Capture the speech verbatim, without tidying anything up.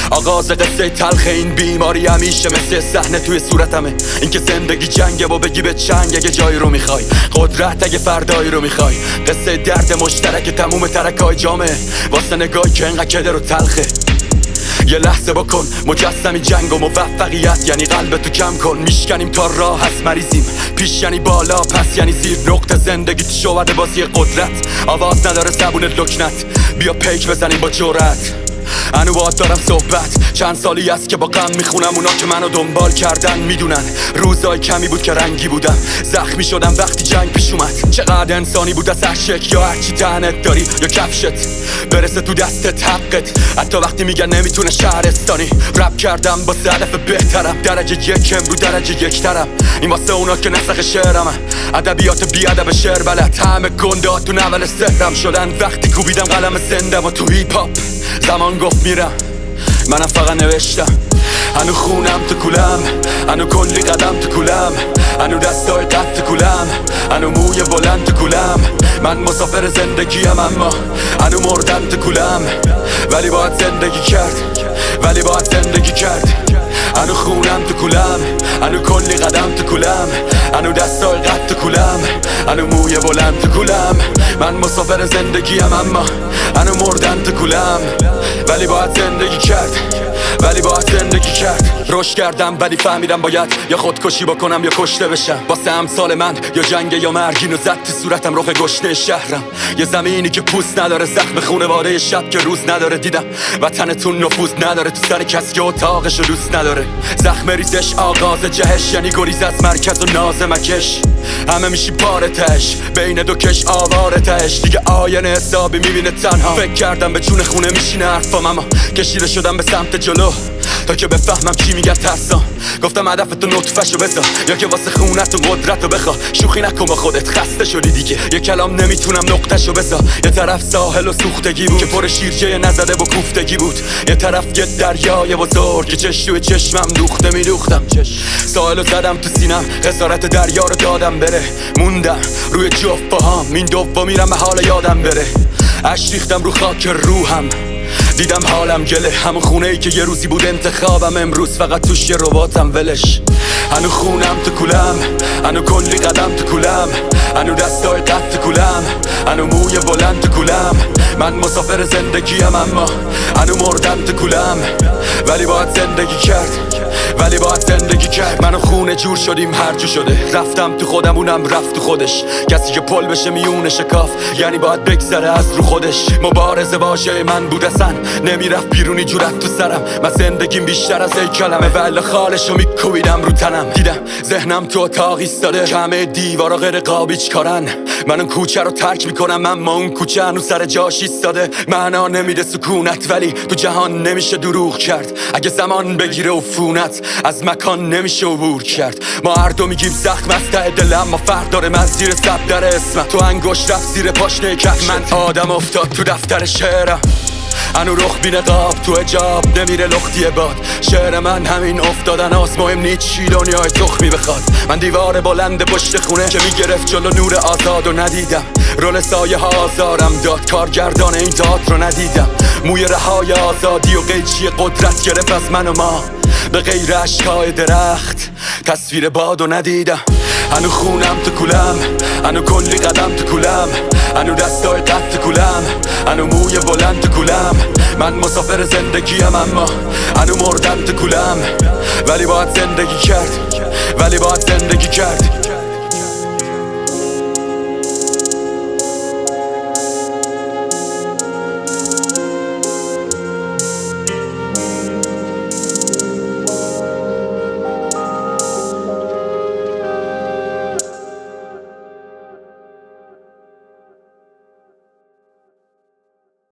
آغاز قصه تلخ این بیماری همیشه مثل صحنه توی صورتمه. اینکه زندگی جنگه و بگی به چنگ اگه جایی رو میخوای، قدرت اگه فردایی رو میخوای. قصه درد مشترک تموم ترکای جامعه واسه نگاهی که انقدر کدر و تلخه. یه لحظه بکن مجسمی جنگ و موفقیت یعنی قلبتو کم کن. میشکنیم تا راه هست مریضیم، پیش یعنی بالا پس یعنی زیر. نقطه زندگی تو شوهد بازی قدرت، آواز نداره زبون لکنت. بیا پیک بزنیم با جرأت. انو باید دارم صحبت، چند سالی است که با غم میخونم. اونا که منو دنبال کردن میدونن روزای کمی بود که رنگی بودم. زخمی شدم وقتی جنگ پیش اومد. چقدر انسانی بود از هر شک، یا هرچی تنت داری یا کفشت برسه تو دستت حقت. حتی وقتی میگن نمیتونه شهرستانی. رپ کردم با هدف بهترم، درجه یکم رو درجه یکترم. این واسه اونا که نسخ شعرمه، ادبیات بی ادب شعر بلد. همه گندات تو نول سهرم شدن وقتی کوبیدم قلم زندم و تو هیپ هاپ زمان گفت میرم. منم فقط نوشتم. هنو خونم تو کولم، هنو کلی قدم تو کولم، هنو دستای قد تو کولم، هنو موی بلند تو کولم. من مسافر زندگیم اما هنو مردم تو کولم. ولی باید زندگی کرد، ولی باید زندگی کرد. هنو خونم تو کولم، هنو کلی قدم تو کولم، هنو دستای قد تو کولم، هنو موی بلند تو کولم. من مسافر زندگیم اما هنو مردم تو کولم. ولی باید زندگی کرد، ولی باید زندگی کرد. رشد کردم ولی فهمیدم باید یا خودکشی بکنم یا کشته بشم. واسه امثال من یا جنگ یا مرگین و زد تو صورتم رخ گشنه شهرم. یه زمینی که پوست نداره، زخم خونواده شب که روز نداره. دیدم وطنتون نفوذ نداره تو سر کسی که اتاقشو دوست نداره. زخم ریزش آغاز جهش یعنی گریز از مرکز و ناز مکش. همه میشی پاره تش بین دو کش آواره تش. دیگه آینه حسابی میبینه تنها. فکر کردم به جون خونه میشینه حرفام اما کشیده شدم به سمت جلو تا که بفهمم چی میگن ترسام. گفتم هدفتو نطفه‌شو بذار یا که واسه خونت و قدرتو بخوا. شوخی نکن با خودت، خسته شدی دیگه. یه کلام نمیتونم نقطه‌شو بذار. یه طرف ساحل و سوختگی بود که پر شیرجه نزده و کوفتگی بود. یه طرف یه دریای بزرگ که چش توی چشمم دوخته میدوختم. ساحلو زدم تو سینم، خسارت دریا رو دادم بره. موندم روی جفت پاهام، این دوم میرم به حال یادم بره. اش ریختم رو خاک روحم، دیدم حالم گله. همون خونه ای که یه روزی بود انتخابم، امروز فقط توش یه رباتم ولش. هنو خونم تو کولم، هنو کلی قدم تو کولم، هنو دستای قد تو کولم، هنو موی بلند تو کولم. من مسافر زندگیم اما هنو مردم تو کولم. ولی باید زندگی کرد، ولی باید زندگی کرد. منو خونه جور شدیم هر جو شده. رفتم تو خودم اونم رفت تو خودش. کسی که پل بشه میونه شکاف یعنی باید بگذره از رو خودش. مبارزه واژه من بود اصلا نمیرفت بیرونی جورت تو سرم. من زندگیم بیشتر از ای کلمه ولی خالشو میکویدم رو تنم. دیدم ذهنم تو اتاق ایستاده، همه دیوارا غیر قابیچ کارن. من اون کوچه رو ترک میکنم اما اون کوچه هنو سر جاش ایستاده. معنا نمیده سکونت ولی تو جهان نمیشه دروغ کرد. اگه زمان بگیره عفونت از مکان نمیشه عبور کرد. ما هر دو میگیم زخم از ته دل اما فرق داره. من زیر سب در اسمم، تو انگشت رفت زیر پاشنه کفش. من آدم افتاد تو دفتر شعرم، هنو رخ بی نقاب تو حجاب نمیره لختی باد. شعر من همین افتادن هاست، مهم نیست چی دنیای تخمی بخواد. من دیوار بلند پشت خونه که میگرفت جلو نور آزاد و ندیدم. رول سایه ها آزارم داد، کارگردان این تئاتر رو ندیدم. موی رهای آزادی و قیچی قدرت گرفت از من و ما. به غیر اشکای درخت تصویر بادو ندیدم. هنو خونم تو کولم، هنو کلی قدم تو کولم، هنو دستای قد تو کولم، هنو موی بلند تو کولم. من مسافر زندگیم اما هنو مردم تو کولم. ولی باید زندگی کرد، ولی باید زندگی کرد.